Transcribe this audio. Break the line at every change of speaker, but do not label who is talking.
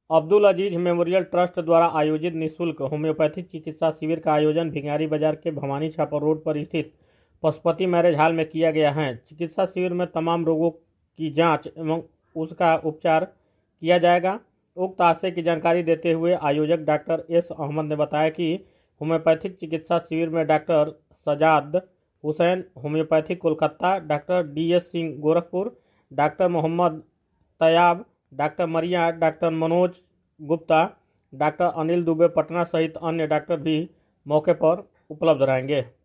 अब्दुल अजीज memorial trust द्वारा आयोजित निःशुल्क होम्योपैथिक चिकित्सा शिविर का आयोजन भिखारी बाजार के भवानी छापर रोड पर स्थित पशुपति मैरिज हॉल में किया गया है। चिकित्सा शिविर में तमाम रोगों की जांच एवं उसका उपचार किया जाएगा। उक्त आशय की जानकारी देते हुए आयोजक डॉक्टर एस अहमद ने बताया कि होम्योपैथिक चिकित्सा शिविर में doctor Sajjad Hussain homeopathic Kolkata, doctor DS Singh Gorakhpur, doctor Mohammad Tayyab, doctor Mariya, doctor Manoj Gupta, doctor Anil Dubey Patna सहित अन्य डॉक्टर भी मौके पर उपलब्ध रहेंगे।